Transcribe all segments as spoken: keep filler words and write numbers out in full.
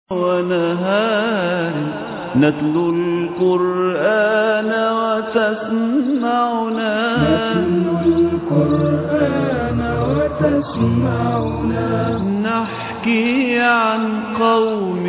ونهار نتلو القرآن وتسمعنا نتلو القرآن وتسمعنا نحكي عن قوم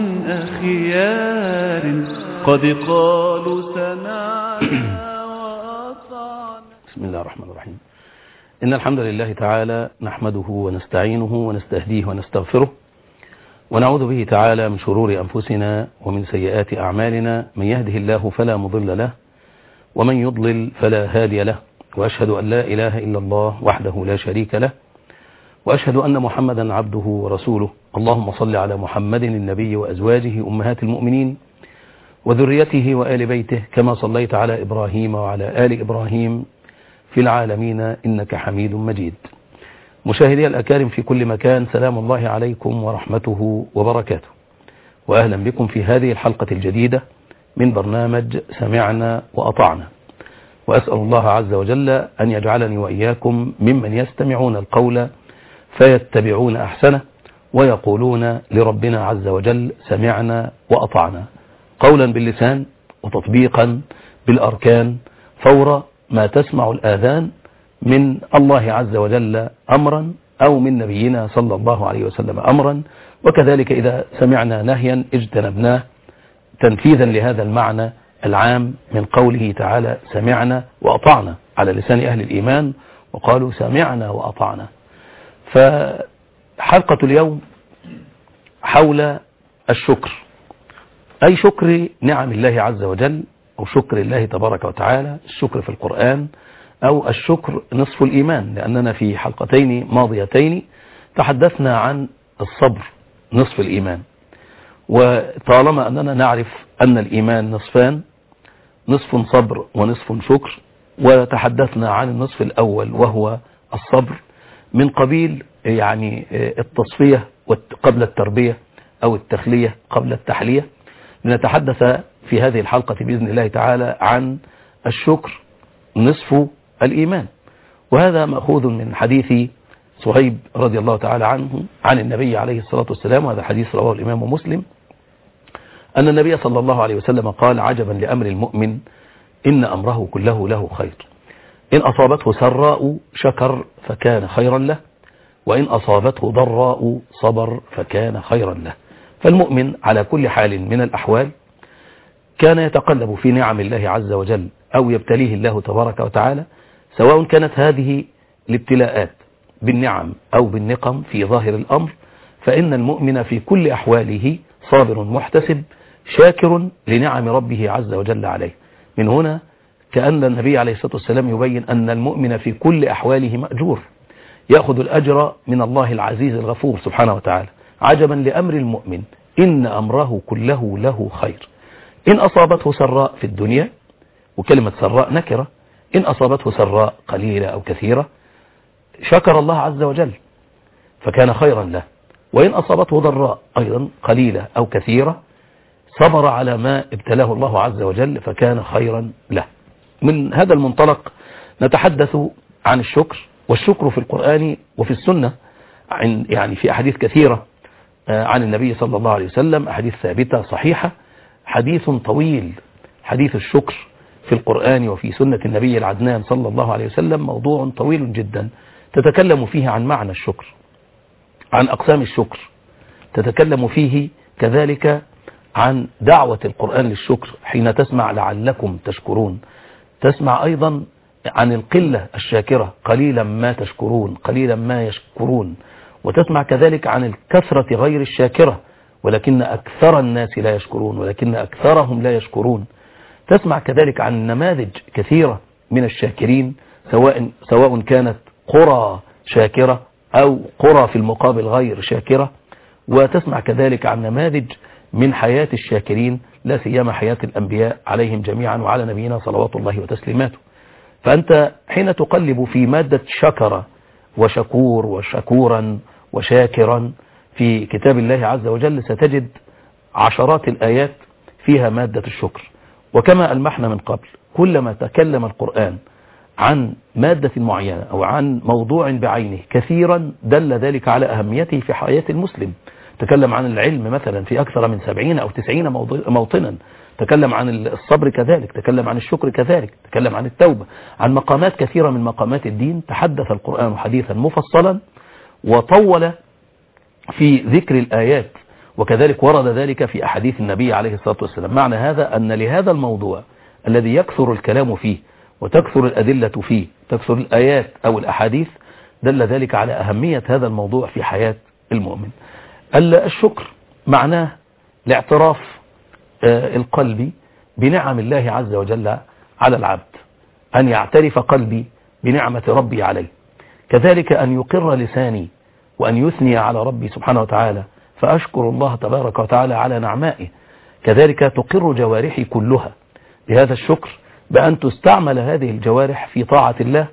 أخيار قد قالوا سمعنا وأطعنا. بسم الله الرحمن الرحيم. إن الحمد لله تعالى نحمده ونستعينه ونستهديه ونستغفره ونعوذ به تعالى من شرور أنفسنا ومن سيئات أعمالنا، من يهده الله فلا مضل له ومن يضلل فلا هادي له، وأشهد أن لا إله إلا الله وحده لا شريك له، وأشهد أن محمدا عبده ورسوله. اللهم صل على محمد النبي وأزواجه أمهات المؤمنين وذريته وآل بيته كما صليت على إبراهيم وعلى آل إبراهيم في العالمين إنك حميد مجيد. مشاهدي الأكارم في كل مكان، سلام الله عليكم ورحمته وبركاته، وأهلا بكم في هذه الحلقة الجديدة من برنامج سمعنا وأطعنا. وأسأل الله عز وجل أن يجعلني وإياكم ممن يستمعون القول فيتبعون أحسنه ويقولون لربنا عز وجل سمعنا وأطعنا، قولا باللسان وتطبيقا بالأركان، فور ما تسمع الآذان من الله عز وجل أمرا أو من نبينا صلى الله عليه وسلم أمرا، وكذلك إذا سمعنا نهيا اجتنبناه تنفيذا لهذا المعنى العام من قوله تعالى سمعنا وأطعنا على لسان أهل الإيمان، وقالوا سمعنا وأطعنا. فحلقة اليوم حول الشكر، أي شكر نعم الله عز وجل أو شكر الله تبارك وتعالى، الشكر في القرآن أو الشكر نصف الإيمان، لأننا في حلقتين ماضيتين تحدثنا عن الصبر نصف الإيمان، وطالما أننا نعرف أن الإيمان نصفان، نصف صبر ونصف شكر، وتحدثنا عن النصف الأول وهو الصبر من قبيل يعني التصفية قبل التربية أو التخلية قبل التحلية، لنتحدث في هذه الحلقة بإذن الله تعالى عن الشكر نصف الإيمان. وهذا مأخوذ من حديث صهيب رضي الله تعالى عنه عن النبي عليه الصلاة والسلام، وهذا حديث رواه الإمام مسلم، أن النبي صلى الله عليه وسلم قال عجبا لأمر المؤمن إن أمره كله له خير، إن أصابته سراء شكر فكان خيرا له، وإن أصابته ضراء صبر فكان خيرا له. فالمؤمن على كل حال من الأحوال كان يتقلب في نعم الله عز وجل أو يبتليه الله تبارك وتعالى، سواء كانت هذه الابتلاءات بالنعم أو بالنقم في ظاهر الأمر، فإن المؤمن في كل أحواله صابر محتسب شاكر لنعم ربه عز وجل عليه. من هنا كأن النبي عليه الصلاة والسلام يبين أن المؤمن في كل أحواله مأجور، يأخذ الأجر من الله العزيز الغفور سبحانه وتعالى. عجبا لأمر المؤمن إن أمره كله له خير، إن أصابته سراء في الدنيا، وكلمة سراء نكرة، إن أصابته سراء قليلة أو كثيرة شكر الله عز وجل فكان خيرا له، وإن أصابته ضراء أيضا قليلة أو كثيرة صبر على ما ابتلاه الله عز وجل فكان خيرا له. من هذا المنطلق نتحدث عن الشكر، والشكر في القرآن وفي السنة عن يعني في أحاديث كثيرة عن النبي صلى الله عليه وسلم، أحاديث ثابتة صحيحة، حديث طويل حديث الشكر في القرآن وفي سنة النبي العدنان صلى الله عليه وسلم، موضوع طويل جدا تتكلم فيه عن معنى الشكر، عن أقسام الشكر، تتكلم فيه كذلك عن دعوة القرآن للشكر حين تسمع لعلكم تشكرون، تسمع أيضا عن القلة الشاكرة قليلا ما تشكرون قليلا ما يشكرون، وتسمع كذلك عن الكثرة غير الشاكرة ولكن أكثر الناس لا يشكرون ولكن أكثرهم لا يشكرون. تسمع كذلك عن نماذج كثيرة من الشاكرين، سواء سواء كانت قرى شاكرة أو قرى في المقابل غير شاكرة، وتسمع كذلك عن نماذج من حياة الشاكرين، لا سيما حياة الأنبياء عليهم جميعا وعلى نبينا صلوات الله وتسليماته. فأنت حين تقلب في مادة شكر وشكور وشكورا وشاكرا في كتاب الله عز وجل ستجد عشرات الآيات فيها مادة الشكر. وكما ألمحنا من قبل، كلما تكلم القرآن عن مادة معينة أو عن موضوع بعينه كثيرا دل ذلك على أهميته في حياة المسلم، تكلم عن العلم مثلا في أكثر من سبعين أو تسعين موطنا، تكلم عن الصبر كذلك، تكلم عن الشكر كذلك، تكلم عن التوبة، عن مقامات كثيرة من مقامات الدين تحدث القرآن حديثا مفصلا وطول في ذكر الآيات، وكذلك ورد ذلك في أحاديث النبي عليه الصلاة والسلام. معنى هذا أن لهذا الموضوع الذي يكثر الكلام فيه وتكثر الأدلة فيه، تكثر الآيات أو الأحاديث، دل ذلك على أهمية هذا الموضوع في حياة المؤمن. الشكر معناه الاعتراف القلبي بنعم الله عز وجل على العبد، أن يعترف قلبي بنعمة ربي عليه، كذلك أن يقر لساني وأن يثني على ربي سبحانه وتعالى فأشكر الله تبارك وتعالى على نعمائه، كذلك تقر جوارحي كلها بهذا الشكر بأن تستعمل هذه الجوارح في طاعة الله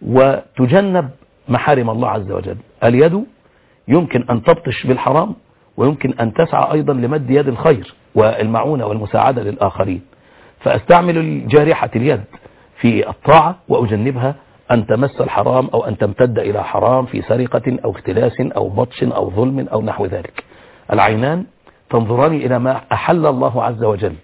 وتجنب محارم الله عز وجل. اليد يمكن أن تبطش بالحرام ويمكن أن تسعى أيضا لمد يد الخير والمعونة والمساعدة للآخرين، فأستعمل الجارحة اليد في الطاعة وأجنبها أن تمس الحرام أو أن تمتد إلى حرام في سرقة أو اختلاس أو بطش أو ظلم أو نحو ذلك. العينان تنظران إلى ما أحل الله عز وجل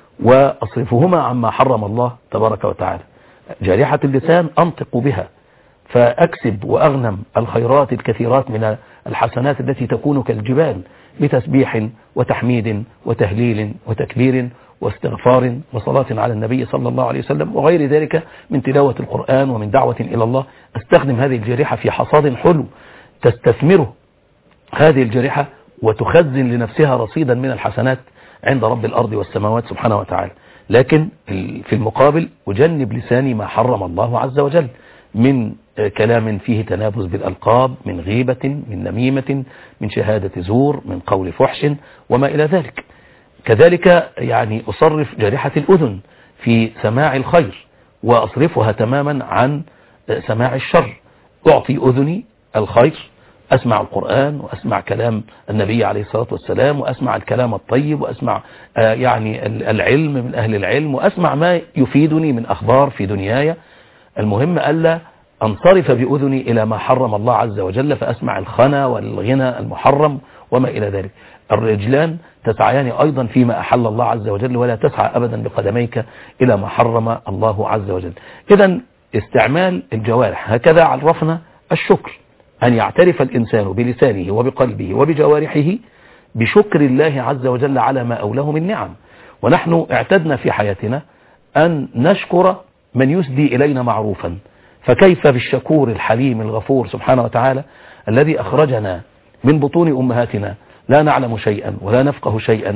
وأصرفهما عما حرم الله تبارك وتعالى. جارحة اللسان أنطق بها فأكسب وأغنم الخيرات الكثيرات من الحسنات التي تكون كالجبال بتسبيح وتحميد وتهليل وتكبير واستغفار وصلاة على النبي صلى الله عليه وسلم وغير ذلك من تلاوة القرآن ومن دعوة إلى الله. استخدم هذه الجارحة في حصاد حلو تستثمره هذه الجارحة وتخزن لنفسها رصيدا من الحسنات عند رب الأرض والسماوات سبحانه وتعالى. لكن في المقابل أجنب لساني ما حرم الله عز وجل من كلام فيه تنابز بالألقاب، من غيبة، من نميمة، من شهادة زور، من قول فحش وما إلى ذلك. كذلك يعني أصرف جارحة الأذن في سماع الخير وأصرفها تماما عن سماع الشر. أعطي أذني الخير، أسمع القرآن وأسمع كلام النبي عليه الصلاة والسلام وأسمع الكلام الطيب وأسمع يعني العلم من أهل العلم وأسمع ما يفيدني من أخبار في دنياي. المهم ألا أنصرف بأذني إلى ما حرم الله عز وجل فأسمع الخنا والغنى المحرم وما إلى ذلك. الرجلان تسعيان أيضا فيما أحل الله عز وجل ولا تسعى أبدا بقدميك إلى ما حرم الله عز وجل. إذن استعمال الجوارح هكذا عرفنا الشكر، أن يعترف الإنسان بلسانه وبقلبه وبجوارحه بشكر الله عز وجل على ما أوله من نعم. ونحن اعتدنا في حياتنا أن نشكر من يسدي إلينا معروفا، فكيف بالشكور الحليم الغفور سبحانه وتعالى الذي أخرجنا من بطون أمهاتنا لا نعلم شيئا ولا نفقه شيئا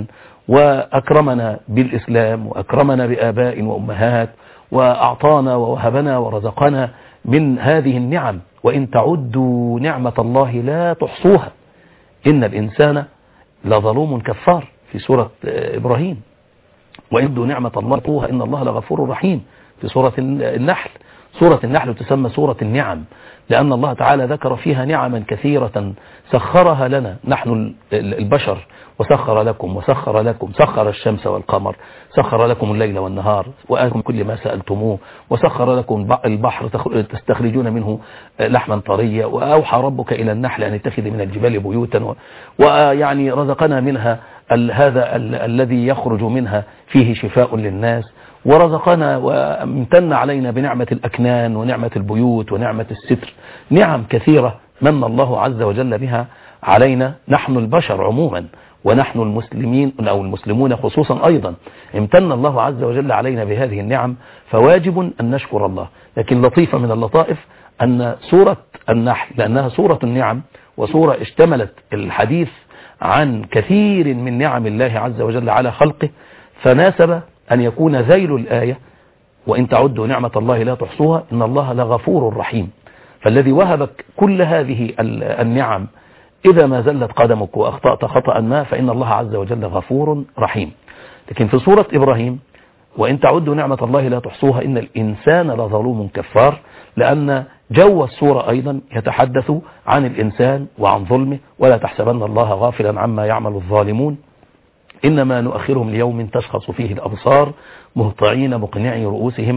وأكرمنا بالإسلام وأكرمنا بآباء وأمهات وأعطانا ووهبنا ورزقنا من هذه النعم، وإن تعدوا نعمة الله لا تحصوها إن الإنسان لظلوم كفار في سورة إبراهيم، وإن تعدوا نعمة الله تحصوها إن الله لغفور رحيم في سورة النحل. سورة النحل تسمى سورة النعم لأن الله تعالى ذكر فيها نعما كثيرة سخرها لنا نحن البشر، وسخر لكم وسخر لكم سخر الشمس والقمر، سخر لكم الليل والنهار وآتكم كل ما سألتموه، وسخر لكم البحر تستخرجون منه لحما طريا، وأوحى ربك إلى النحل أن اتخذ من الجبال بيوتا، ويعني رزقنا منها هذا الذي يخرج منها فيه شفاء للناس، ورزقنا وامتن علينا بنعمة الأكنان ونعمة البيوت ونعمة الستر. نعم كثيرة من الله عز وجل بها علينا نحن البشر عموما، ونحن المسلمين أو المسلمون خصوصا أيضا امتن الله عز وجل علينا بهذه النعم، فواجب أن نشكر الله. لكن لطيفة من اللطائف أن سورة النحل لأنها سورة النعم وسورة اشتملت الحديث عن كثير من نعم الله عز وجل على خلقه، فناسب أن يكون ذيل الآية وإن تعدوا نعمة الله لا تحصوها إن الله لغفور رحيم. فالذي وهبك كل هذه النعم إذا ما زلت قدمك وأخطأت خطأ ما فإن الله عز وجل غفور رحيم. لكن في سورة إبراهيم وإن تعدوا نعمة الله لا تحصوها إن الإنسان لظلوم كفار، لأن جو السورة أيضا يتحدث عن الإنسان وعن ظلمه، ولا تحسبن الله غافلا عما يعمل الظالمون إنما نؤخرهم ليوم تشخص فيه الأبصار مهطعين مقنعي رؤوسهم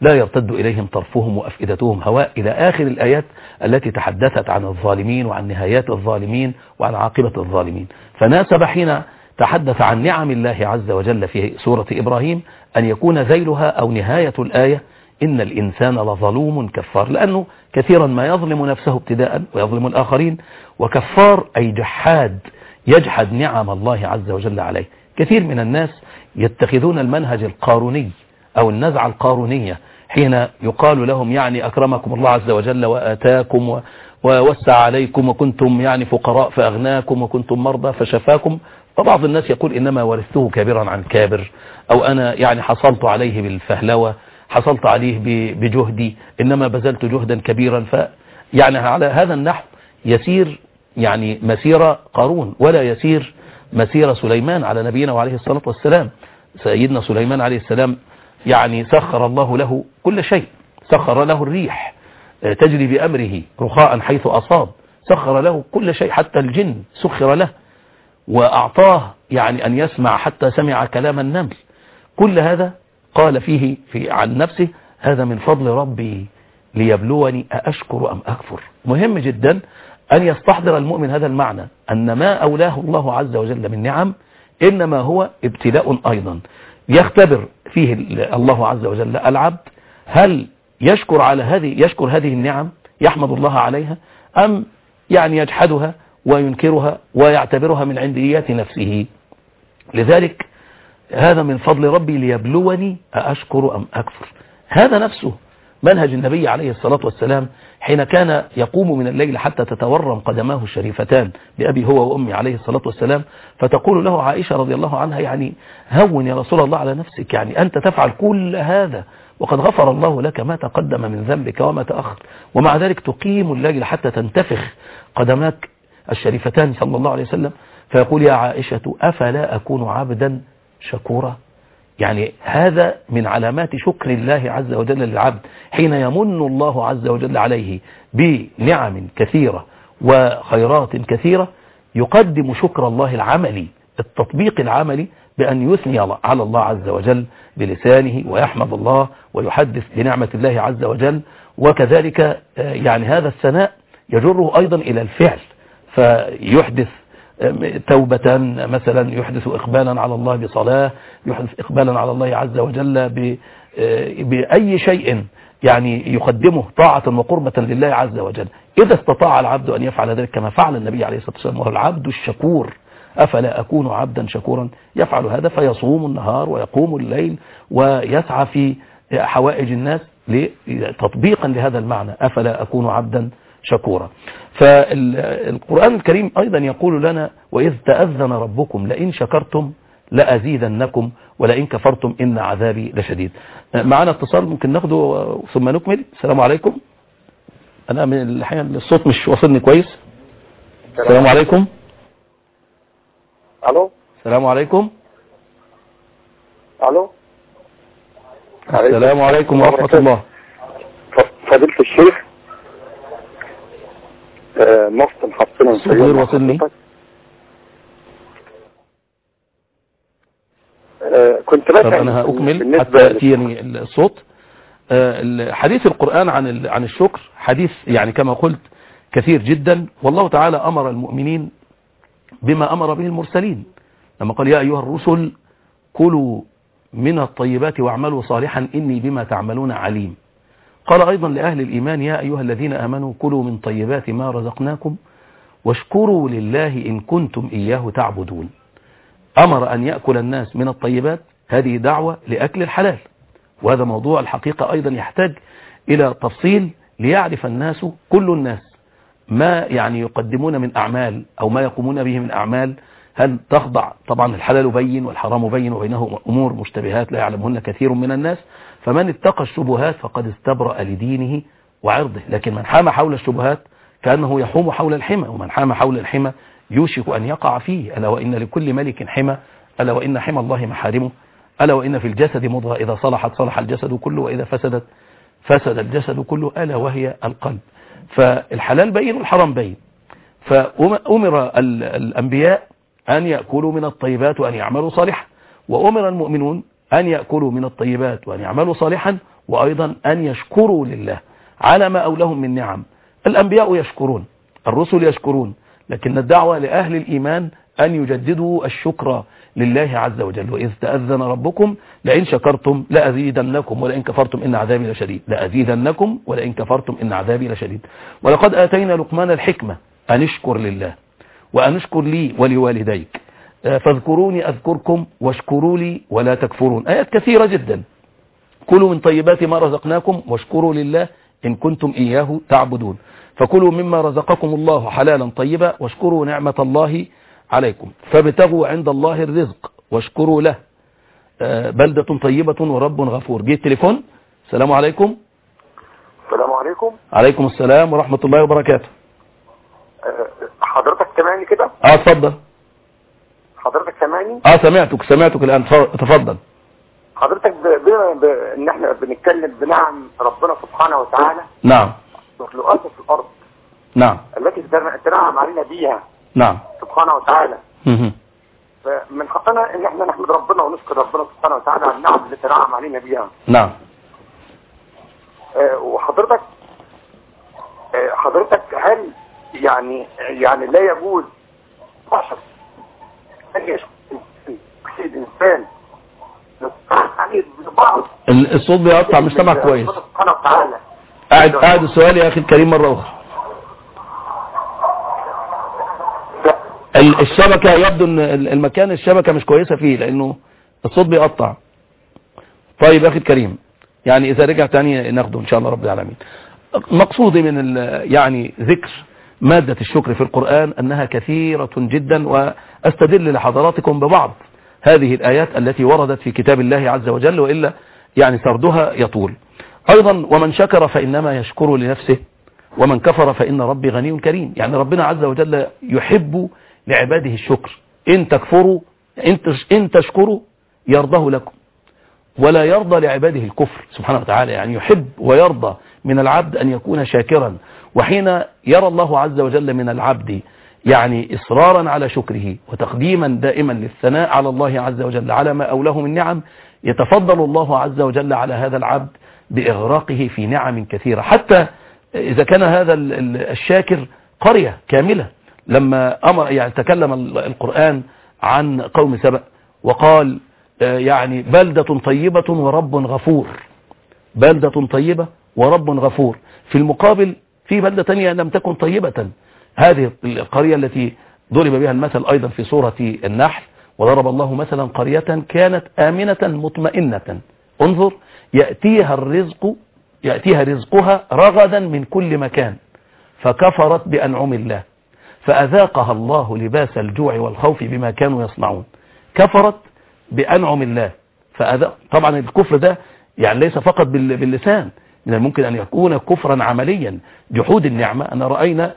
لا يرتد إليهم طرفهم وأفئدتهم هواء، إلى آخر الآيات التي تحدثت عن الظالمين وعن نهايات الظالمين وعن عاقبة الظالمين. فناسب حين تحدث عن نعم الله عز وجل في سورة إبراهيم أن يكون ذيلها أو نهاية الآية إن الإنسان لظلوم كفار، لأنه كثيرا ما يظلم نفسه ابتداء ويظلم الآخرين، وكفار أي جحاد يجحد نعم الله عز وجل عليه. كثير من الناس يتخذون المنهج القاروني أو النزعة القارونية حين يقال لهم يعني أكرمكم الله عز وجل وآتاكم ووسع عليكم وكنتم يعني فقراء فأغناكم وكنتم مرضى فشفاكم، فبعض الناس يقول إنما ورثته كابرا عن كابر، أو أنا يعني حصلت عليه بالفهلوة، حصلت عليه بجهدي، إنما بذلت جهدا كبيرا. فيعني على هذا النحو يسير يعني مسيرة قارون ولا يسير مسيرة سليمان على نبينا وعليه الصلاة والسلام. سيدنا سليمان عليه السلام يعني سخر الله له كل شيء، سخر له الريح تجري بأمره رخاء حيث أصاب، سخر له كل شيء حتى الجن سخر له، وأعطاه يعني أن يسمع حتى سمع كلام النمل. كل هذا قال فيه في عن نفسه هذا من فضل ربي ليبلوني أأشكر أم أكفر. مهم جدا أن يستحضر المؤمن هذا المعنى، أن ما أولاه الله عز وجل من نعم إنما هو ابتلاء أيضا يختبر فيه الله عز وجل العبد هل يشكر على هذه يشكر هذه النعم، يحمد الله عليها، أم يعني يجحدها وينكرها ويعتبرها من عنديات نفسه. لذلك هذا من فضل ربي ليبلوني أأشكر أم أكفر. هذا نفسه منهج النبي عليه الصلاة والسلام حين كان يقوم من الليل حتى تتورم قدماه الشريفتان بأبي هو وأمي عليه الصلاة والسلام، فتقول له عائشة رضي الله عنها يعني هون يا رسول الله على نفسك، يعني أنت تفعل كل هذا وقد غفر الله لك ما تقدم من ذنبك وما تأخر، ومع ذلك تقيم الليل حتى تنتفخ قدماك الشريفتان صلى الله عليه وسلم. فيقول يا عائشة أفلا أكون عبدا شكورا. يعني هذا من علامات شكر الله عز وجل للعبد حين يمن الله عز وجل عليه بنعم كثيرة وخيرات كثيرة، يقدم شكر الله العملي التطبيق العملي بأن يثني على الله عز وجل بلسانه ويحمد الله ويحدث بنعمة الله عز وجل. وكذلك يعني هذا الثناء يجره أيضا إلى الفعل، فيحدث توبة مثلا، يحدث إقبالا على الله بصلاة، يحدث إقبالا على الله عز وجل بأي شيء يعني يقدمه طاعة وقربة لله عز وجل، إذا استطاع العبد أن يفعل ذلك كما فعل النبي عليه الصلاة والسلام وهو العبد الشكور. أفلا أكون عبدا شكورا، يفعل هذا فيصوم النهار ويقوم الليل ويسعى في حوائج الناس تطبيقا لهذا المعنى أفلا أكون عبدا شكورا. فالقرآن الكريم أيضا يقول لنا وإذ تأذن ربكم لئن شكرتم لأزيدنكم ولئن كفرتم إن عذابي لشديد. معنا اتصال ممكن ناخده ثم نكمل. السلام عليكم. أنا من الحقيقة الصوت مش واصلني كويس. السلام عليكم. الو. السلام عليكم. الو. السلام عليكم ورحمة الله. فضيلة الشيخ مفتي محطنا غير واصلني. كنت بسأل. طب أنا هأكمل حتى يأتيني الصوت. حديث القرآن عن عن الشكر حديث يعني كما قلت كثير جدا، والله تعالى أمر المؤمنين بما أمر به المرسلين لما قال يا أيها الرسل كلوا من الطيبات واعملوا صالحا إني بما تعملون عليم. قال أيضا لأهل الإيمان يا أيها الذين آمنوا كلوا من طيبات ما رزقناكم واشكروا لله إن كنتم إياه تعبدون. أمر أن يأكل الناس من الطيبات، هذه دعوة لأكل الحلال، وهذا موضوع الحقيقة أيضا يحتاج إلى تفصيل ليعرف الناس كل الناس ما يعني يقدمون من أعمال أو ما يقومون به من أعمال هل تخضع. طبعا الحلال بين والحرام بين وبينه أمور مشتبهات لا يعلمهن كثير من الناس، فمن اتقى الشبهات فقد استبرأ لدينه وعرضه. لكن من حام حول الشبهات كأنه يحوم حول الحمى، ومن حام حول الحمى يوشك أن يقع فيه. ألا وإن لكل ملك حمى، ألا وإن حمى الله محارمه، ألا وإن في الجسد مضغة إذا صلحت صلح الجسد كله وإذا فسدت فسد الجسد كله، ألا وهي القلب. فالحلال بين والحرام بين. فأمر الأنبياء أن يأكلوا من الطيبات وأن يعملوا صالحا، وأمر المؤمنون أن يأكلوا من الطيبات وأن يعملوا صالحا، وأيضا أن يشكروا لله على ما أولهم من نعم. الأنبياء يشكرون، الرسل يشكرون، لكن الدعوة لأهل الإيمان أن يجددوا الشكر لله عز وجل. وإذ تأذن ربكم لئن شكرتم لأزيدنكم ولئن كفرتم إن عذابي لشديد، لأزيدنكم ولئن كفرتم إن عذابي لشديد. ولقد آتينا لقمان الحكمة أن اشكر لله وأن اشكر لي ولوالديك فاذكروني أذكركم واشكروا لي ولا تكفرون. آيات كثيرة جدا. كلوا من طيبات ما رزقناكم واشكروا لله إن كنتم إياه تعبدون. فكلوا مما رزقكم الله حلالا طيبا واشكروا نعمة الله عليكم فابتغوا عند الله الرزق واشكروا له بلدة طيبة ورب غفور. جه التليفون. السلام عليكم. السلام عليكم. عليكم السلام ورحمة الله وبركاته. حضرتك سامعني كده؟ اه اتفضل. حضرتك سامعني؟ اه سمعتك سمعتك الآن، تفضل. حضرتك بما ب... ان احنا بنتكلم بنعم ربنا سبحانه وتعالى. نعم. مخلوقاته في الارض. نعم. التي تنعم علينا بيها. نعم. سبحانه وتعالى. مه. فمن حقنا ان احنا نحمد ربنا ونشكر ربنا سبحانه وتعالى على النعم اللي تنعم علينا بيها. نعم. آه وحضرتك آه حضرتك هل يعني يعني لا يجوز بشر ان يشكر الانسان الصوت بيقطع مش سامع كويس. قاعد قاعد السؤال يا اخي الكريم مرة اخرى. الشبكة يبدو ان المكان الشبكة مش كويسة فيه لانه الصوت بيقطع. طيب يا اخي الكريم، يعني اذا رجع تاني ناخده ان شاء الله رب العالمين. مقصودي من يعني ذكر مادة الشكر في القرآن انها كثيرة جدا، واستدل لحضراتكم ببعض هذه الآيات التي وردت في كتاب الله عز وجل، وإلا يعني سردها يطول. أيضا ومن شكر فإنما يشكر لنفسه ومن كفر فإن ربي غني كريم. يعني ربنا عز وجل يحب لعباده الشكر. إن تكفروا إن تشكروا يرضه لكم ولا يرضى لعباده الكفر سبحانه وتعالى. يعني يحب ويرضى من العبد أن يكون شاكرا. وحين يرى الله عز وجل من العبد يعني إصرارا على شكره وتقديما دائما للثناء على الله عز وجل على ما أوله من نعم، يتفضل الله عز وجل على هذا العبد بإغراقه في نعم كثيرة. حتى إذا كان هذا الشاكر قرية كاملة، لما أمر يعني تكلم القرآن عن قوم سبأ وقال يعني بلدة طيبة ورب غفور. بلدة طيبة ورب غفور. في المقابل في بلدة تانية لم تكن طيبة، هذه القرية التي ضرب بها المثل أيضا في سورة النحل، وضرب الله مثلا قرية كانت آمنة مطمئنة انظر يأتيها الرزق يأتيها رزقها رغدا من كل مكان فكفرت بأنعم الله فأذاقها الله لباس الجوع والخوف بما كانوا يصنعون. كفرت بأنعم الله فأذاق. طبعا الكفر ده يعني ليس فقط باللسان، من الممكن أن يكون كفرا عمليا. جحود النعمة أن رأينا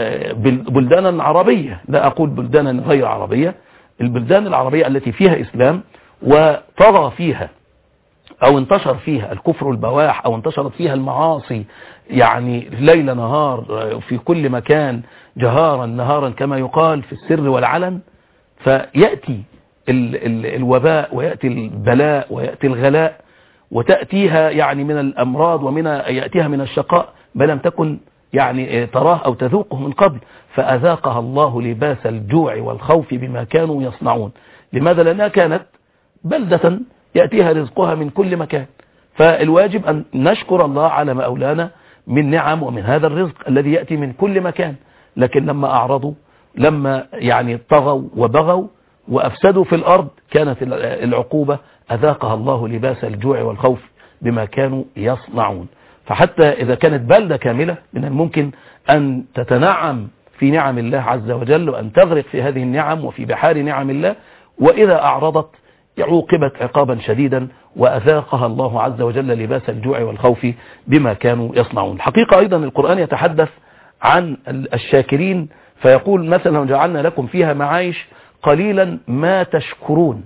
بلدانا عربية، لا أقول بلدانا غير عربية، البلدان العربية التي فيها إسلام وطغى فيها أو انتشر فيها الكفر البواح أو انتشرت فيها المعاصي يعني ليل نهار في كل مكان جهارا نهارا كما يقال في السر والعلن، فيأتي ال ال الوباء ويأتي البلاء ويأتي الغلاء وتأتيها يعني من الأمراض ومن يأتيها من الشقاء بل لم تكن يعني تراه أو تذوقه من قبل، فأذاقها الله لباس الجوع والخوف بما كانوا يصنعون. لماذا؟ لأنها كانت بلدة يأتيها رزقها من كل مكان. فالواجب أن نشكر الله على ما أولانا من نعم ومن هذا الرزق الذي يأتي من كل مكان. لكن لما أعرضوا، لما يعني طغوا وبغوا وأفسدوا في الأرض، كانت العقوبة أذاقها الله لباس الجوع والخوف بما كانوا يصنعون. فحتى إذا كانت بلدة كاملة من الممكن أن تتنعم في نعم الله عز وجل وأن تغرق في هذه النعم وفي بحار نعم الله، وإذا أعرضت عوقبت عقابا شديدا وأذاقها الله عز وجل لباس الجوع والخوف بما كانوا يصنعون. الحقيقة أيضا القرآن يتحدث عن الشاكرين فيقول مثلا جعلنا لكم فيها معايش قليلا ما تشكرون.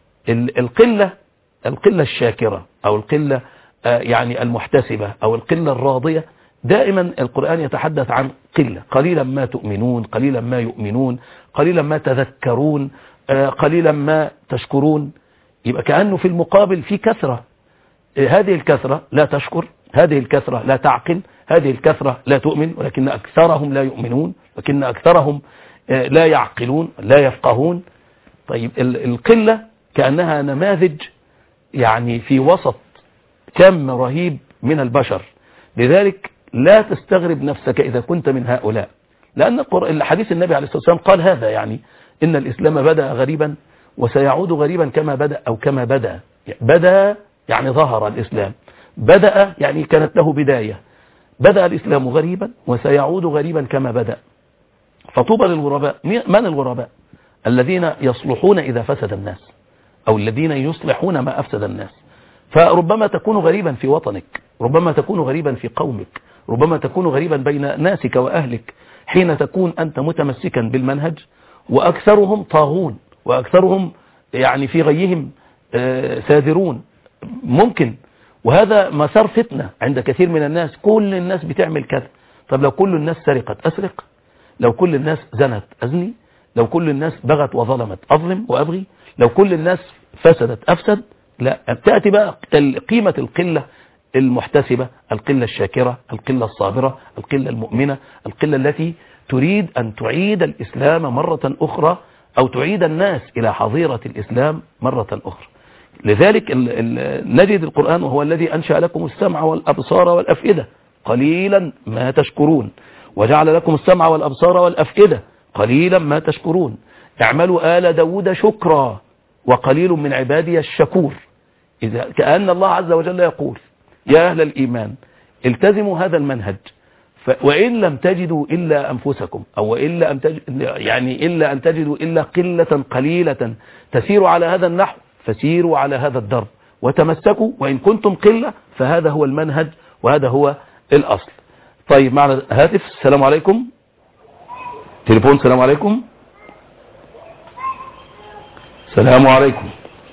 القلة القلة الشاكرة أو القلة يعني المحتسبة أو القلة الراضية، دائما القرآن يتحدث عن قلة. قليلا ما تؤمنون، قليلا ما يؤمنون، قليلا ما تذكرون، قليلا ما تشكرون. يبقى كأنه في المقابل في كثرة، هذه الكثرة لا تشكر، هذه الكثرة لا تعقل، هذه الكثرة لا تؤمن، ولكن أكثرهم لا يؤمنون، ولكن أكثرهم لا يعقلون لا يفقهون. طيب القلة كأنها نماذج يعني في وسط كم رهيب من البشر، لذلك لا تستغرب نفسك إذا كنت من هؤلاء، لأن الحديث النبي عليه الصلاة والسلام قال هذا، يعني إن الإسلام بدأ غريبا وسيعود غريبا كما بدأ أو كما بدأ. بدأ يعني ظهر الإسلام، بدأ يعني كانت له بداية. بدأ الإسلام غريبا وسيعود غريبا كما بدأ. فطوبى للغرباء. من الغرباء؟ الذين يصلحون إذا فسد الناس، أو الذين يصلحون ما أفسد الناس. فربما تكون غريبا في وطنك، ربما تكون غريبا في قومك، ربما تكون غريبا بين ناسك وأهلك، حين تكون أنت متمسكا بالمنهج وأكثرهم طاغون وأكثرهم يعني في غيهم ساذرون. ممكن، وهذا مسار فتنة عند كثير من الناس. كل الناس بتعمل كذا. طب لو كل الناس سرقت أسرق، لو كل الناس زنت أزني، لو كل الناس بغت وظلمت أظلم وأبغي، لو كل الناس فسدت أفسد. لا، تأتي بقى قيمة القلة المحتسبة، القلة الشاكرة، القلة الصابرة، القلة المؤمنة، القلة التي تريد أن تعيد الإسلام مرة أخرى، أو تعيد الناس إلى حظيرة الإسلام مرة أخرى. لذلك نجد القرآن وهو الذي أنشأ لكم السمع والأبصار والأفئدة قليلا ما تشكرون، وجعل لكم السمع والأبصار والأفئدة قليلا ما تشكرون، اعملوا آل داود شكرا وقليل من عبادي الشكور. إذا كأن الله عز وجل يقول يا أهل الإيمان التزموا هذا المنهج، وإن لم تجدوا إلا أنفسكم، أو وإلا أن تجد يعني إلا أن تجدوا إلا قلة قليلة تسيروا على هذا النحو، فسيروا على هذا الدرب وتمسكوا، وإن كنتم قلة فهذا هو المنهج وهذا هو الأصل. طيب معنا هاتف. السلام عليكم. تليفون. السلام عليكم. السلام عليكم.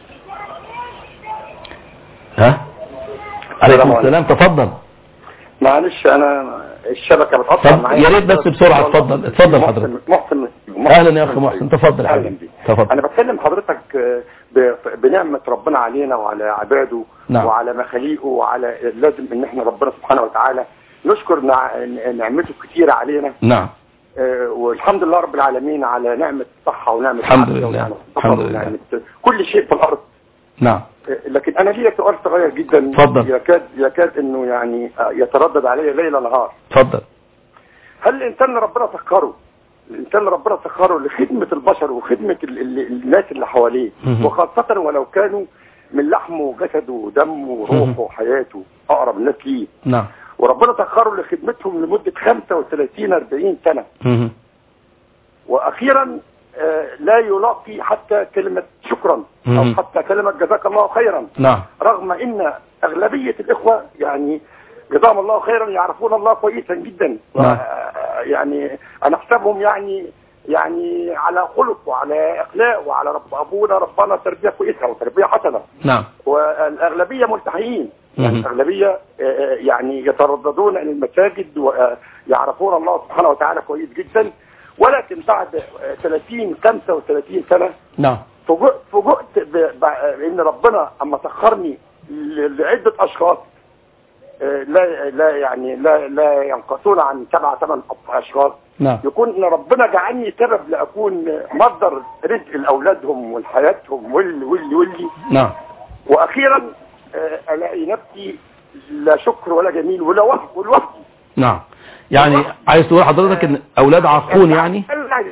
ها عليكم السلام. تفضل. معلش انا الشبكه بتقطع معايا، يا ريت بس بسرعه. اتفضل اتفضل حضرتك. محسن. اهلا يا اخي محسن. تفضل يا حبيبي. تفضل. انا بتكلم حضرتك بنعمه ربنا علينا وعلى عباده. نعم. وعلى مخاليقه، وعلى لازم ان احنا ربنا سبحانه وتعالى نشكر نعمته الكثيره علينا. نعم. آه والحمد لله رب العالمين على نعمه الصحه ونعمه الحمد لله. الحمد لله. كل شيء في الارض. نعم. لكن انا ليا سؤال صغير جدا. اتفضل. يكاد يكاد انه يعني يتردد علي ليل نهار. اتفضل. هل الانسان ربنا سخره الانسان ربنا سخره لخدمه البشر وخدمه ال ال الناس اللي حواليه، وخاصه ولو كانوا من لحمه وجسده ودمه وروحه وحياته اقرب الناس ليه. نعم. وربنا سخره لخدمتهم لمده خمسة وثلاثين أربعين سنه. مم. واخيرا لا يلاقي حتى كلمة شكرا أو حتى كلمة جزاك الله خيرا. نعم. رغم إن أغلبية الإخوة يعني جزاهم الله خيرا يعرفون الله كويسا جدا. نعم. يعني أنا أحسبهم يعني يعني على خلق وعلى أخلاق وعلى رب أبونا ربنا تربية كويسة وتربية حسنة. نعم. والأغلبية ملتحيين، يعني الأغلبية يعني يترددون إلى المساجد ويعرفون الله سبحانه وتعالى كويس جدا. ولكن بعد ثلاثين خمسة وثلاثين سنة نعم فوجئت فوجئت بان ربنا اما سخرني لعده اشخاص لا لا يعني لا لا ينقصون عن سبعة ثمان اشخاص. نعم. يكون ان ربنا جعلني سبب لاكون مصدر رزق لاولادهم ولحياتهم واللي واللي واللي. نعم. واخيرا الاقي نفسي لا شكر ولا جميل ولا وحي والوحي. نعم. يعني عايز تقول حضرتك ان اولاد عاقون يعني؟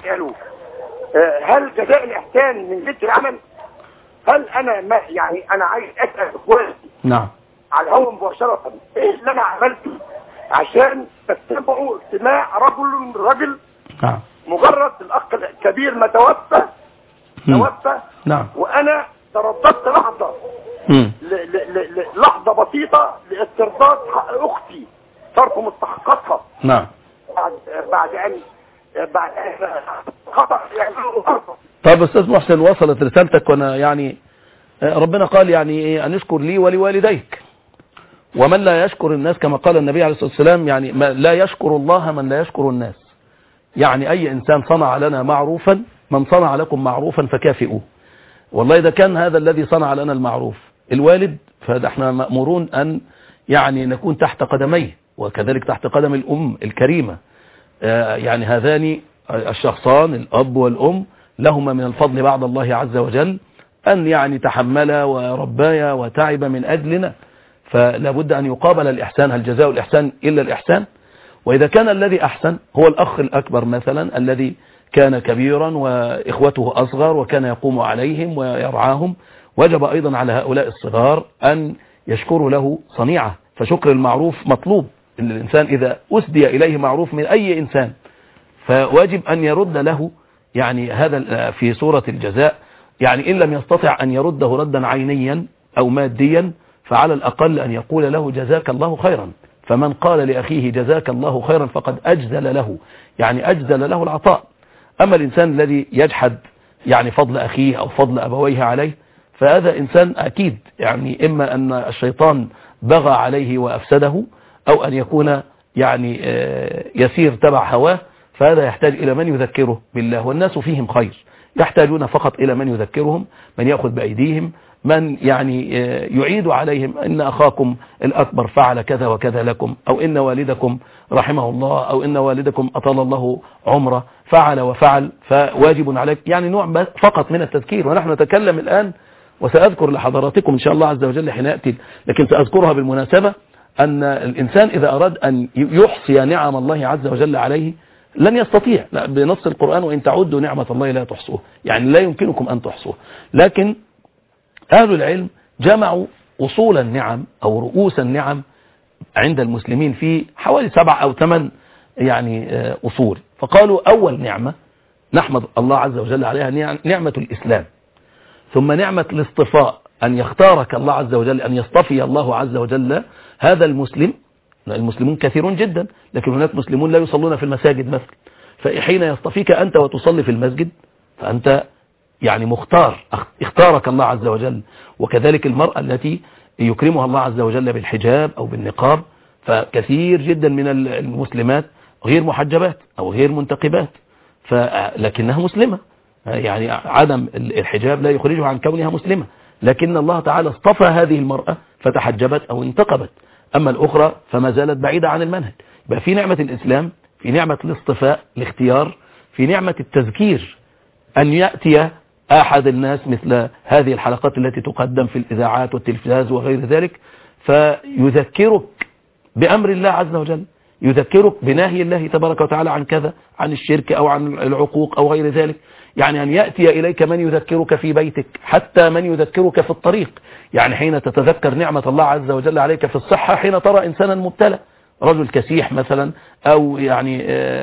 هل جزاء الاحسان من جنس العمل؟ هل انا ما يعني انا عايز اسال اخواتي نعم على الهواء مباشره ايه اللي انا عملته عشان تتبعوا استماع رجل رجل. نعم. مجرد الاخ الكبير ما توفى توفى. نعم. وانا ترددت لحظه لحظه بسيطه لاسترداد حق اختي صرف مستحقاتها. نعم. بعد بعد ان بعد خطأ يعني. طيب استاذ محسن وصلت رسالتك، وانا يعني ربنا قال يعني ايه ان اشكر لي ولوالديك، ومن لا يشكر الناس كما قال النبي عليه الصلاة والسلام يعني لا يشكر الله من لا يشكر الناس. يعني اي انسان صنع لنا معروفا، من صنع لكم معروفا فكافئوه. والله إذا كان هذا الذي صنع لنا المعروف الوالد، فهذا احنا مأمورون أن يعني نكون تحت قدميه، وكذلك تحت قدم الأم الكريمة. يعني هذان الشخصان الأب والأم لهما من الفضل بعد الله عز وجل أن يعني تحملا وربايا وتعب من أجلنا، فلا بد أن يقابل الإحسان. هل جزاء الإحسان إلا الإحسان؟ وإذا كان الذي أحسن هو الأخ الأكبر مثلا الذي كان كبيرا وإخوته أصغر وكان يقوم عليهم ويرعاهم، وجب أيضا على هؤلاء الصغار أن يشكروا له صنيعة. فشكر المعروف مطلوب، إن الإنسان إذا أسدي إليه معروف من أي إنسان فواجب أن يرد له يعني هذا في سورة الجزاء. يعني إن لم يستطع أن يرده ردا عينيا أو ماديا فعلى الأقل أن يقول له جزاك الله خيرا. فمن قال لأخيه جزاك الله خيرا فقد أجزل له، يعني أجزل له العطاء. أما الإنسان الذي يجحد يعني فضل أخيه أو فضل أبويه عليه فهذا إنسان أكيد يعني إما أن الشيطان بغى عليه وأفسده، أو أن يكون يعني يسير تبع هواه، فهذا يحتاج إلى من يذكره بالله. والناس فيهم خير، يحتاجون فقط إلى من يذكرهم، من يأخذ بأيديهم، من يعني يعيد عليهم إن أخاكم الأكبر فعل كذا وكذا لكم، أو إن والدكم رحمه الله، أو إن والدكم أطال الله عمره فعل وفعل، فواجب عليك يعني نوع فقط من التذكير. ونحن نتكلم الآن وسأذكر لحضراتكم إن شاء الله عز وجل حين يأتي، لكن سأذكرها بالمناسبة أن الإنسان إذا أراد أن يحصي نعم الله عز وجل عليه لن يستطيع، لا بنص القرآن وإن تعدوا نعمة الله لا تحصوها، يعني لا يمكنكم أن تحصوها. لكن أهل العلم جمعوا أصول النعم أو رؤوس النعم عند المسلمين في حوالي سبع أو ثمان يعني أصول. فقالوا أول نعمة نحمد الله عز وجل عليها نعمة الإسلام، ثم نعمة الاصطفاء، أن يختارك الله عز وجل، أن يصطفي الله عز وجل هذا المسلم. المسلمون كثيرون جدا، لكن هناك مسلمون لا يصلون في المساجد مثلا، فحين يصطفيك أنت وتصلي في المسجد فأنت يعني مختار، اختارك الله عز وجل. وكذلك المرأة التي يكرمها الله عز وجل بالحجاب أو بالنقاب، فكثير جدا من المسلمات غير محجبات أو غير منتقبات، لكنها مسلمة، يعني عدم الحجاب لا يخرجها عن كونها مسلمة، لكن الله تعالى اصطفى هذه المرأة فتحجبت أو انتقبت. أما الأخرى فما زالت بعيدة عن المنهج. يبقى في نعمة الإسلام، في نعمة الاصطفاء الاختيار، في نعمة التذكير، أن يأتي أحد الناس مثل هذه الحلقات التي تقدم في الإذاعات والتلفاز وغير ذلك فيذكرك بأمر الله عز وجل، يذكرك بنهي الله تبارك وتعالى عن كذا، عن الشرك أو عن العقوق أو غير ذلك. يعني أن يأتي إليك من يذكرك في بيتك، حتى من يذكرك في الطريق. يعني حين تتذكر نعمة الله عز وجل عليك في الصحة، حين ترى إنسانا مبتلى، رجل كسيح مثلا، أو يعني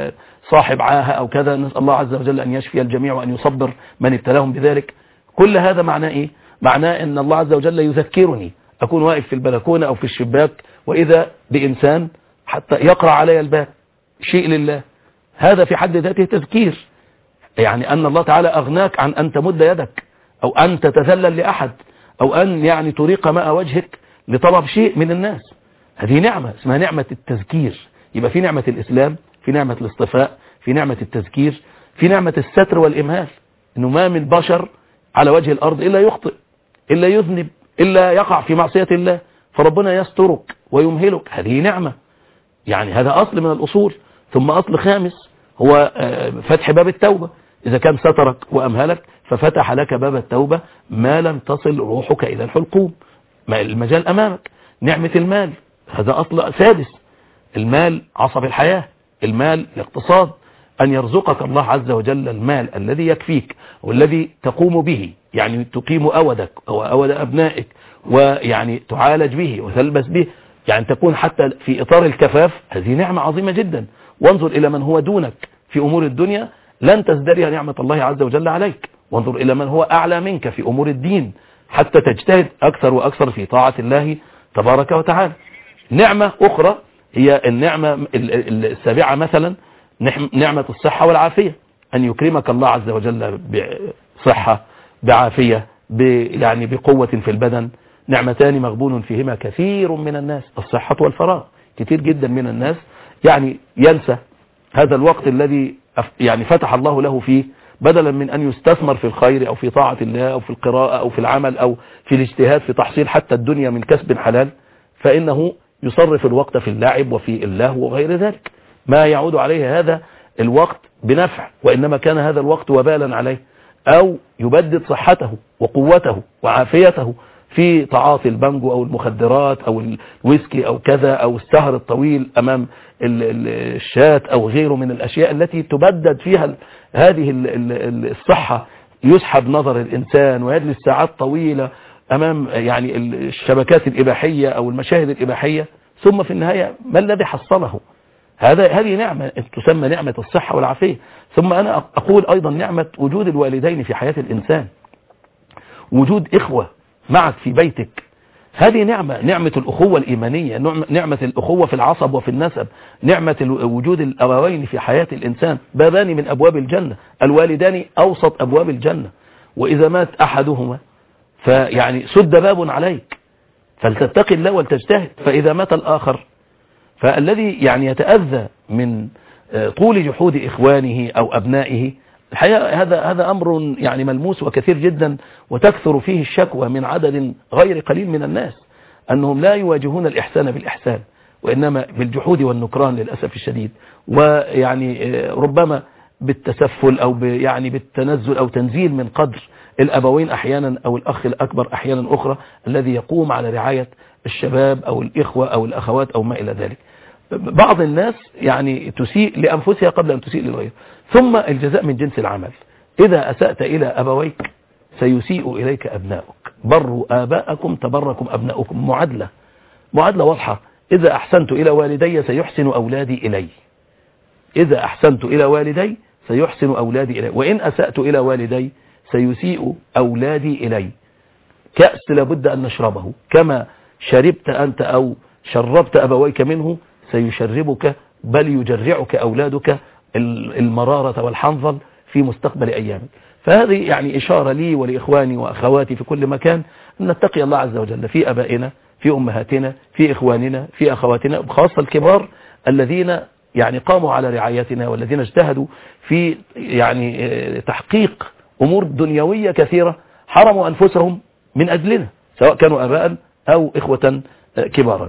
صاحب عاهة أو كذا، نسأل الله عز وجل أن يشفي الجميع وأن يصبر من ابتلاهم بذلك. كل هذا معناه إيه؟ معناه أن الله عز وجل يذكرني، أكون واقف في البلكونة أو في الشباك وإذا بإنسان حتى يقرأ علي الباب شيء لله، هذا في حد ذاته تذكير. يعني أن الله تعالى أغناك عن أن تمد يدك أو أن تتذلل لأحد أو أن يعني تريق ماء وجهك لطلب شيء من الناس. هذه نعمة اسمها نعمة التذكير. يبقى في نعمة الإسلام، في نعمة الاصطفاء، في نعمة التذكير، في نعمة الستر والإمهال، إنه ما من بشر على وجه الأرض إلا يخطئ، إلا يذنب، إلا يقع في معصية الله، فربنا يسترك ويمهلك. هذه نعمة، يعني هذا أصل من الأصول. ثم أصل خامس هو فتح باب التوبة. إذا كان سترك وأمهلك ففتح لك باب التوبة ما لم تصل روحك إلى الحلقوم، المجال أمامك. نعمة المال، هذا أصل سادس. المال عصب الحياة، المال الاقتصاد، أن يرزقك الله عز وجل المال الذي يكفيك والذي تقوم به، يعني تقيم أودك أو أود أبنائك، ويعني تعالج به وتلبس به، يعني تكون حتى في إطار الكفاف. هذه نعمة عظيمة جدا. وانظر إلى من هو دونك في أمور الدنيا لن تزدري نعمة الله عز وجل عليك، وانظر إلى من هو أعلى منك في أمور الدين حتى تجتهد أكثر وأكثر في طاعة الله تبارك وتعالى. نعمة أخرى هي النعمة السابعة مثلا نعمة الصحة والعافية، أن يكرمك الله عز وجل بصحة، بعافية، يعني بقوة في البدن. نعمتان مغبون فيهما كثير من الناس، الصحة والفراغ. كثير جدا من الناس يعني ينسى هذا الوقت الذي يعني فتح الله له فيه بدلا من أن يستثمر في الخير أو في طاعة الله أو في القراءة أو في العمل أو في الاجتهاد في تحصيل حتى الدنيا من كسب حلال، فإنه يصرف الوقت في اللعب وفي اللهو وغير ذلك، ما يعود عليه هذا الوقت بنفع، وإنما كان هذا الوقت وبالا عليه، أو يبدد صحته وقوته وعافيته في تعاطي البنجو أو المخدرات أو الويسكي أو كذا، أو السهر الطويل أمام الشات أو غيره من الأشياء التي تبدد فيها هذه الصحة. يسحب نظر الإنسان ويجلس ساعات طويلة أمام يعني الشبكات الإباحية أو المشاهد الإباحية، ثم في النهاية ما الذي حصله؟ هذا هذه نعمة تسمى نعمة الصحة والعافية. ثم أنا أقول أيضا نعمة وجود الوالدين في حياة الإنسان، وجود إخوة معك في بيتك، هذه نعمة، نعمة الأخوة الإيمانية، نعمة الأخوة في العصب وفي النسب، نعمة وجود الأبوين في حياة الإنسان، بابان من أبواب الجنة، الوالدان أوسط أبواب الجنة، وإذا مات أحدهما فيعني سد باب عليك فلتتقي الله ولتجتهد، فإذا مات الآخر فالذي يعني يتأذى من طول جحود إخوانه أو أبنائه، الحقيقة هذا هذا أمر يعني ملموس وكثير جدا، وتكثر فيه الشكوى من عدد غير قليل من الناس أنهم لا يواجهون الإحسان بالإحسان، وإنما بالجحود والنكران للأسف الشديد، ويعني ربما بالتسفل أو يعني بالتنزل أو تنزيل من قدر الأبوين أحيانا أو الأخ الأكبر أحيانا أخرى الذي يقوم على رعاية الشباب أو الإخوة أو الأخوات أو ما إلى ذلك. بعض الناس يعني تسيء لأنفسها قبل أن تسيء للغير. ثم الجزاء من جنس العمل، إذا أسأت إلى أبويك سيسيء إليك أبناؤك، بروا آباءكم تبركم أبناؤكم، معادلة معادلة واضحة. إذا أحسنت إلى والدي سيحسن أولادي إلي، إذا أحسنت إلى والدي سيحسن أولادي إلي، وإن أسأت إلى والدي سيسيء أولادي إلي. كأس لابد أن نشربه، كما شربت أنت أو شربت أبويك منه سيشربك بل يجرعك أولادك المرارة والحنظل في مستقبل أيامك. فهذه يعني إشارة لي ولإخواني وأخواتي في كل مكان أن نتقي الله عز وجل في أبائنا، في أمهاتنا، في إخواننا، في أخواتنا، خاصة الكبار الذين يعني قاموا على رعايتنا والذين اجتهدوا في يعني تحقيق أمور دنيوية كثيرة، حرموا أنفسهم من أجلنا سواء كانوا أباء أو إخوة كبارا.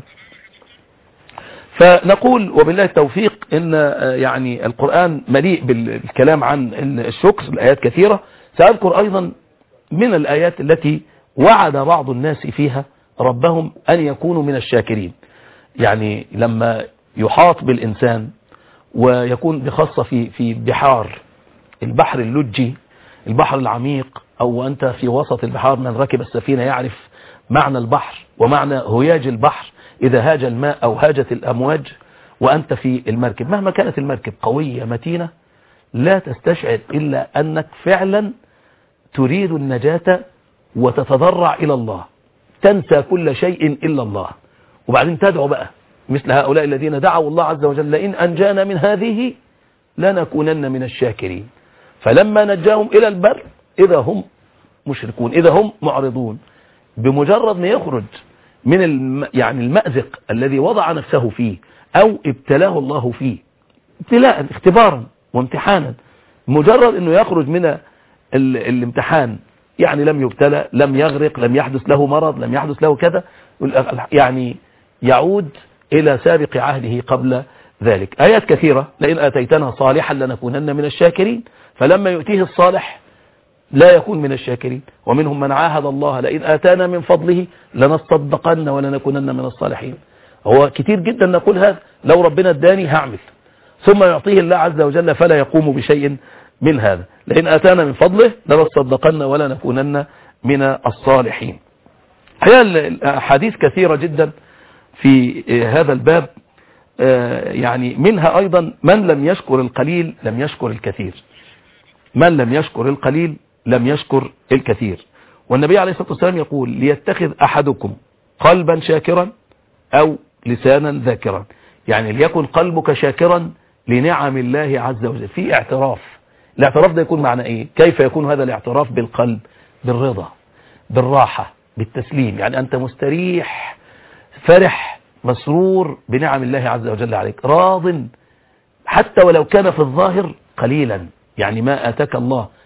فنقول وبالله التوفيق إن يعني القرآن مليء بالكلام عن الشكر، الآيات كثيرة. سأذكر أيضا من الآيات التي وعد بعض الناس فيها ربهم أن يكونوا من الشاكرين. يعني لما يحاط بالإنسان ويكون بخاصة في في بحار، البحر اللجي، البحر العميق، أو أنت في وسط البحار، من ركب السفينة يعرف معنى البحر ومعنى هياج البحر، إذا هاج الماء أو هاجت الأمواج وأنت في المركب، مهما كانت المركب قوية متينة لا تستشعر إلا أنك فعلا تريد النجاة وتتضرع إلى الله، تنسى كل شيء إلا الله، وبعدين تدعو بقى مثل هؤلاء الذين دعوا الله عز وجل لئن أنجانا من هذه لنكونن من الشاكرين. فلما نجاهم إلى البر إذا هم مشركون، إذا هم معرضون. بمجرد ما يخرج من الم يعني المأزق الذي وضع نفسه فيه أو ابتلاه الله فيه ابتلاء اختبارا وامتحانا، مجرد أنه يخرج من ال الامتحان يعني لم يبتلى، لم يغرق، لم يحدث له مرض، لم يحدث له كذا، يعني يعود إلى سابق عهده قبل ذلك. آيات كثيرة، لئن آتيتنا صالحا لنكونن من الشاكرين، فلما يؤتيه الصالح لا يكون من الشاكرين. ومنهم من عاهد الله لئن آتانا من فضله لنصدقن ولنكونن من الصالحين. هو كتير جدا نقول هذا، لو ربنا اداني هعمل، ثم يعطيه الله عز وجل فلا يقوم بشيء من هذا. لئن آتانا من فضله لنصدقن ولنكونن من الصالحين. هي الأحاديث كثيرة جدا في هذا الباب، يعني منها أيضا من لم يشكر القليل لم يشكر الكثير، من لم يشكر القليل لم يشكر الكثير. والنبي عليه الصلاة والسلام يقول ليتخذ أحدكم قلبا شاكرا أو لسانا ذاكرا، يعني ليكن قلبك شاكرا لنعم الله عز وجل، في اعتراف. الاعتراف ده يكون معنى ايه؟ كيف يكون هذا الاعتراف؟ بالقلب، بالرضا، بالراحة، بالتسليم، يعني أنت مستريح فرح مسرور بنعم الله عز وجل عليك، راض حتى ولو كان في الظاهر قليلا، يعني ما آتاك الله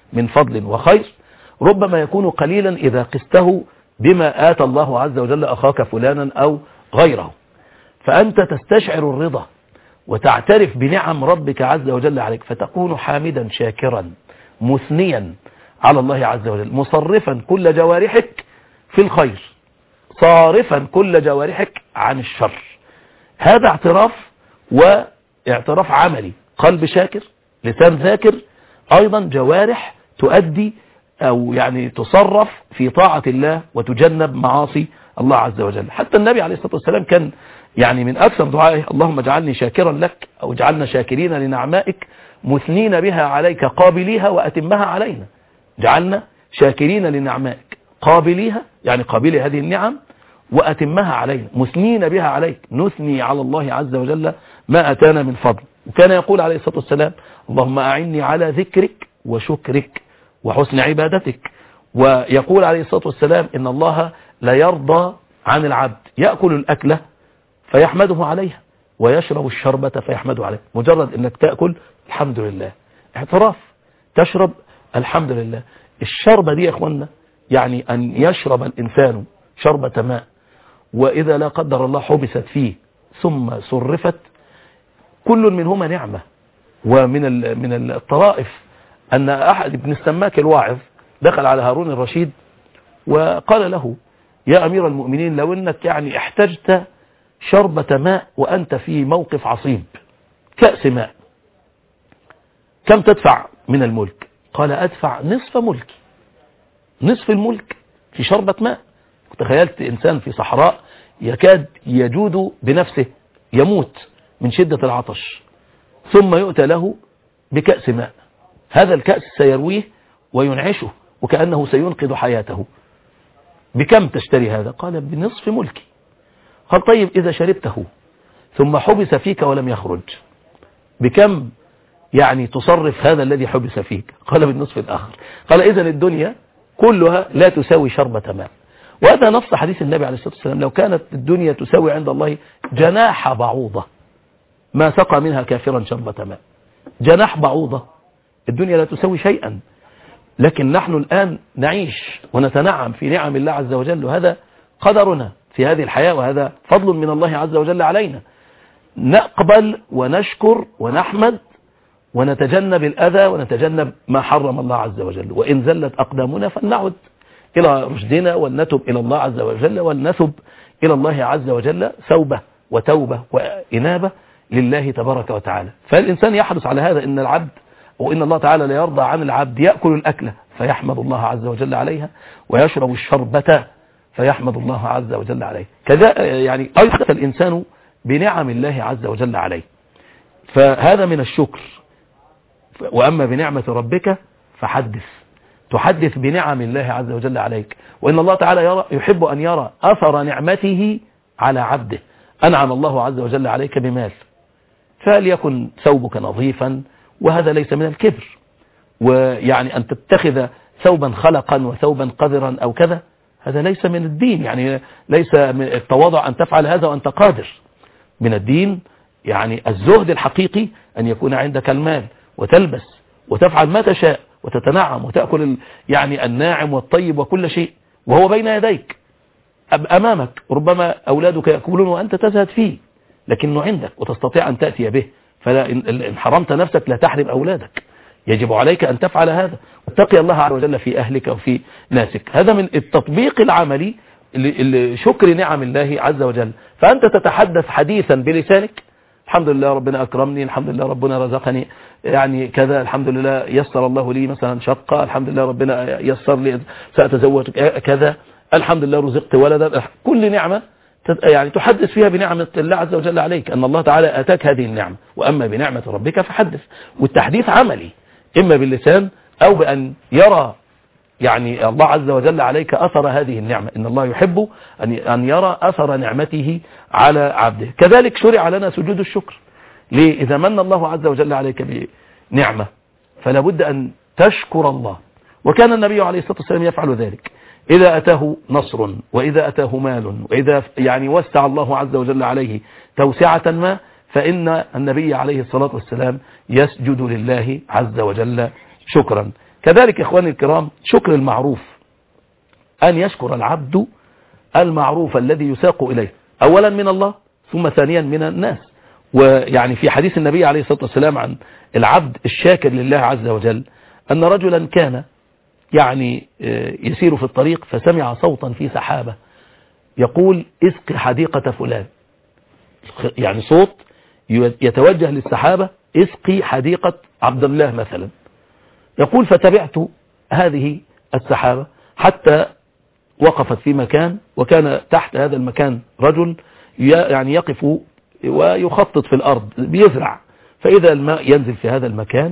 من فضل وخير ربما يكون قليلا إذا قسته بما آتى الله عز وجل أخاك فلانا أو غيره. فأنت تستشعر الرضا وتعترف بنعم ربك عز وجل عليك، فتكون حامدا شاكرا مثنيا على الله عز وجل، مصرفا كل جوارحك في الخير، صارفا كل جوارحك عن الشر. هذا اعتراف، واعتراف عملي، قلب شاكر، لسان ذاكر، أيضا جوارح تؤدي أو يعني تصرف في طاعة الله وتجنب معاصي الله عز وجل. حتى النبي عليه الصلاة والسلام كان يعني من أكثر دعائه اللهم اجعلني شاكرا لك، أو اجعلنا شاكرين لنعمائك مثنين بها عليك قابليها وأتمها علينا. جعلنا شاكرين لنعمائك قابليها، يعني قابلي هذه النعم، وأتمها علينا، مثنين بها عليك، نثني على الله عز وجل ما أتانا من فضل. وكان يقول عليه الصلاة والسلام اللهم أعني على ذكرك وشكرك وحسن عبادتك. ويقول عليه الصلاة والسلام إن الله لا يرضى عن العبد يأكل الأكلة فيحمده عليها ويشرب الشربة فيحمده عليها. مجرد أنك تأكل الحمد لله، اعتراف، تشرب الحمد لله. الشربة دي يا أخوانا يعني أن يشرب الإنسان شربة ماء، وإذا لا قدر الله حبست فيه ثم صرفت، كل منهما نعمة. ومن من الطرائف أن أحد ابن السماك الواعظ دخل على هارون الرشيد وقال له يا أمير المؤمنين لو أنك يعني احتجت شربة ماء وأنت في موقف عصيب، كأس ماء، كم تدفع من الملك؟ قال أدفع نصف ملكي، نصف الملك في شربة ماء. تخيلت إنسان في صحراء يكاد يجود بنفسه، يموت من شدة العطش، ثم يؤتى له بكأس ماء، هذا الكأس سيرويه وينعشه وكأنه سينقذ حياته. بكم تشتري هذا؟ قال بنصف ملكي. قال طيب إذا شربته ثم حبس فيك ولم يخرج، بكم يعني تصرف هذا الذي حبس فيك؟ قال بالنصف الآخر. قال إذن الدنيا كلها لا تساوي شربة ماء. وهذا نص حديث النبي عليه الصلاة والسلام لو كانت الدنيا تساوي عند الله جناح بعوضة ما سقى منها كافرا شربة ماء. جناح بعوضة، الدنيا لا تساوي شيئا، لكن نحن الآن نعيش ونتنعم في نعم الله عز وجل، وهذا قدرنا في هذه الحياة، وهذا فضل من الله عز وجل علينا. نقبل ونشكر ونحمد ونتجنب الأذى ونتجنب ما حرم الله عز وجل. وإن زلت أقدامنا فلنعد إلى رشدنا ولنتب إلى الله عز وجل، ولنثب إلى الله عز وجل ثوبة وتوبة وإنابة لله تبارك وتعالى. فالإنسان يحرص على هذا، إن العبد وإن الله تعالى لا يرضى عن العبد يأكل الأكلة فيحمد الله عز وجل عليها، ويشرب الشربة فيحمد الله عز وجل عليه. كذا يعني أيضا الإنسان بنعم الله عز وجل عليه، فهذا من الشكر. وأما بنعمة ربك فحدث، تحدث بنعم الله عز وجل عليك. وإن الله تعالى يرى يحب أن يرى أثر نعمته على عبده. أنعم الله عز وجل عليك بمال، فليكن ثوبك نظيفا، وهذا ليس من الكبر. ويعني أن تتخذ ثوبا خلقا وثوبا قذرا أو كذا، هذا ليس من الدين. يعني ليس من التواضع أن تفعل هذا وأنت قادر. من الدين يعني الزهد الحقيقي أن يكون عندك المال وتلبس وتفعل ما تشاء وتتنعم وتأكل يعني الناعم والطيب وكل شيء وهو بين يديك أمامك. ربما أولادك يأكلون وأنت تزهد فيه، لكنه عندك وتستطيع أن تأتي به. فلا إن حرمت نفسك لا تحرم أولادك، يجب عليك أن تفعل هذا واتقي الله عز وجل في أهلك وفي ناسك. هذا من التطبيق العملي لشكر نعم الله عز وجل. فأنت تتحدث حديثا بلسانك، الحمد لله ربنا أكرمني، الحمد لله ربنا رزقني يعني كذا، الحمد لله يسر الله لي مثلا شقة، الحمد لله ربنا يسر لي سأتزوج كذا، الحمد لله رزقت ولدا. كل نعمة يعني تحدث فيها بنعمة الله عز وجل عليك، أن الله تعالى أتاك هذه النعمة. وأما بنعمة ربك فحدث. والتحديث عملي، إما باللسان أو بأن يرى يعني الله عز وجل عليك أثر هذه النعمة. إن الله يحب أن يرى أثر نعمته على عبده. كذلك شرع لنا سجود الشكر. ليه؟ إذا من الله عز وجل عليك بنعمة فلا بد أن تشكر الله. وكان النبي عليه الصلاة والسلام يفعل ذلك إذا أتاه نصر، وإذا أتاه مال، وإذا يعني وسع الله عز وجل عليه توسعة ما، فإن النبي عليه الصلاة والسلام يسجد لله عز وجل شكرا. كذلك إخواني الكرام شكر المعروف، أن يشكر العبد المعروف الذي يساق إليه أولا من الله ثم ثانيا من الناس. ويعني في حديث النبي عليه الصلاة والسلام عن العبد الشاكر لله عز وجل أن رجلا كان يعني يسير في الطريق فسمع صوتا في سحابة يقول اسق حديقة فلان، يعني صوت يتوجه للسحابة اسقي حديقة عبد الله مثلا. يقول فتبعت هذه السحابة حتى وقفت في مكان، وكان تحت هذا المكان رجل يعني يقف ويخطط في الأرض بيزرع، فإذا الماء ينزل في هذا المكان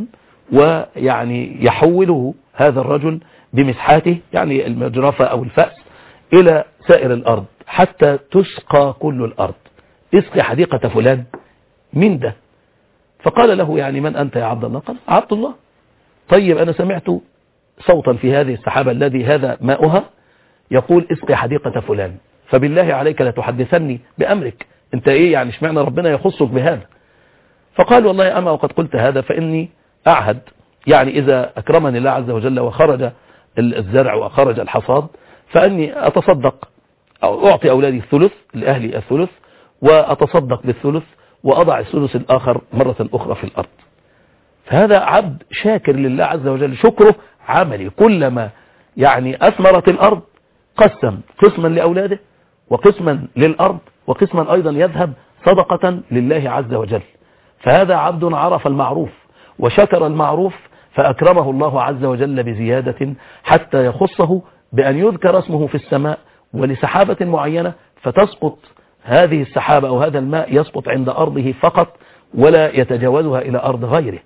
ويعني يحوله هذا الرجل بمسحاته يعني المجرفة أو الفأس إلى سائر الأرض حتى تسقى كل الأرض. اسقي حديقة فلان من ده؟ فقال له يعني من أنت يا عبد الله؟ قال عبد الله. طيب أنا سمعت صوتا في هذه السحابة الذي هذا ماؤها يقول اسقي حديقة فلان، فبالله عليك لا تحدثني بأمرك، انت ايه يعني اشمعنى ربنا يخصك بهذا؟ فقال والله أما وقد قلت هذا فإني أعهد يعني إذا أكرمني الله عز وجل وخرج الزرع وخرج الحصاد فأني أتصدق أو أعطي أولادي الثلث لأهلي الثلث وأتصدق بالثلث وأضع الثلث الآخر مرة أخرى في الأرض. فهذا عبد شاكر لله عز وجل، شكره عملي، كلما يعني أثمرت الأرض قسم قسما لأولاده وقسما للأرض وقسما أيضا يذهب صدقة لله عز وجل. فهذا عبد عرف المعروف وشكر المعروف فأكرمه الله عز وجل بزيادة حتى يخصه بأن يذكر اسمه في السماء ولسحابة معينة فتسقط هذه السحابة أو هذا الماء يسقط عند أرضه فقط ولا يتجاوزها إلى أرض غيره.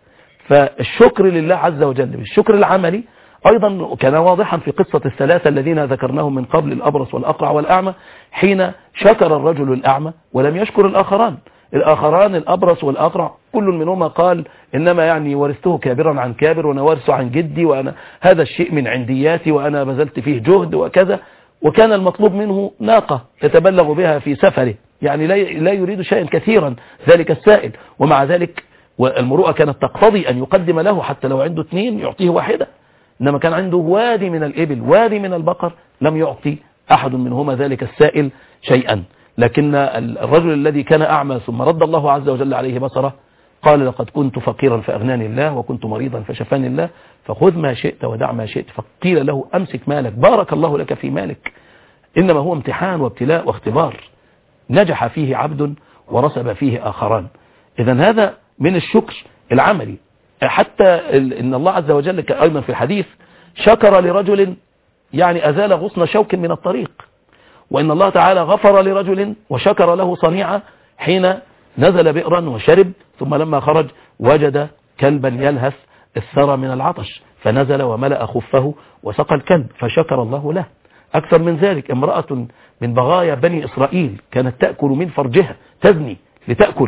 فالشكر لله عز وجل بالشكر العملي أيضا كان واضحا في قصة الثلاثة الذين ذكرناهم من قبل، الأبرص والأقرع والأعمى، حين شكر الرجل الأعمى ولم يشكر الآخران. الآخران الأبرص والأقرع كل منهما قال إنما يعني ورثته كابرا عن كابر وأنا وارث عن جدي وأنا هذا الشيء من عندياتي وأنا بذلت فيه جهد وكذا، وكان المطلوب منه ناقة يتبلغ بها في سفره، يعني لا يريد شيئا كثيرا ذلك السائل، ومع ذلك والمروءة كانت تقتضي أن يقدم له حتى لو عنده اثنين يعطيه واحدة، إنما كان عنده وادي من الإبل وادي من البقر لم يعطي أحد منهما ذلك السائل شيئا. لكن الرجل الذي كان أعمى ثم رد الله عز وجل عليه بصره قال لقد كنت فقيرا فأغناني الله وكنت مريضا فشفاني الله فخذ ما شئت ودع ما شئت. فقيل له أمسك مالك بارك الله لك في مالك، إنما هو امتحان وابتلاء واختبار نجح فيه عبد ورسب فيه آخران. إذن هذا من الشكر العملي. حتى إن الله عز وجل أيضا في الحديث شكر لرجل يعني أزال غصن شوك من الطريق، وإن الله تعالى غفر لرجل وشكر له صنيعة حين نزل بئرا وشرب ثم لما خرج وجد كلبا يلهث الثرى من العطش فنزل وملأ خفه وسقى الكلب فشكر الله له. أكثر من ذلك امرأة من بغايا بني إسرائيل كانت تأكل من فرجها تزني لتأكل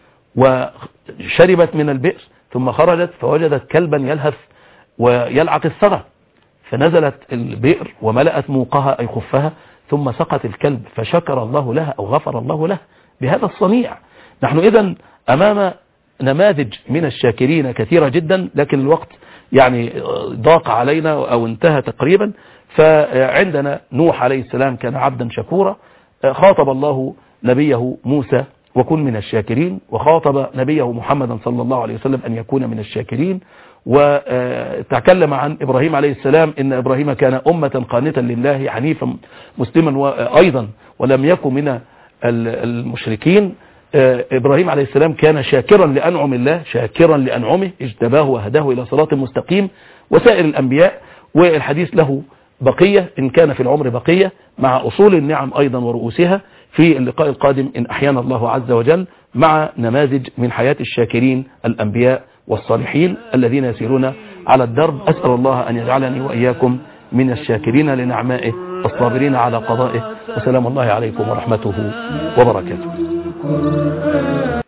وشربت من البئر ثم خرجت فوجدت كلبا يلهث ويلعق الثرى فنزلت البئر وملأت موقها أي خفها ثم سقت الكلب فشكر الله لها أو غفر الله له بهذا الصنيع. نحن إذن أمام نماذج من الشاكرين كثيرة جدا، لكن الوقت يعني ضاق علينا أو انتهى تقريبا. فعندنا نوح عليه السلام كان عبدا شكورا، خاطب الله نبيه موسى وكن من الشاكرين، وخاطب نبيه محمدا صلى الله عليه وسلم أن يكون من الشاكرين، وتكلم عن إبراهيم عليه السلام إن إبراهيم كان أمة قانتا لله حنيفا مسلما أيضا ولم يكن من المشركين. إبراهيم عليه السلام كان شاكرا لأنعم الله شاكرا لأنعمه اجتباه وهداه إلى صراط مستقيم، وسائر الأنبياء. والحديث له بقية إن كان في العمر بقية مع أصول النعم أيضا ورؤوسها في اللقاء القادم إن أحيانا الله عز وجل مع نماذج من حياة الشاكرين الأنبياء والصالحين الذين يسيرون على الدرب. أسأل الله أن يجعلني وإياكم من الشاكرين لنعمائه الصابرين على قضائه، وسلام الله عليكم ورحمته وبركاته.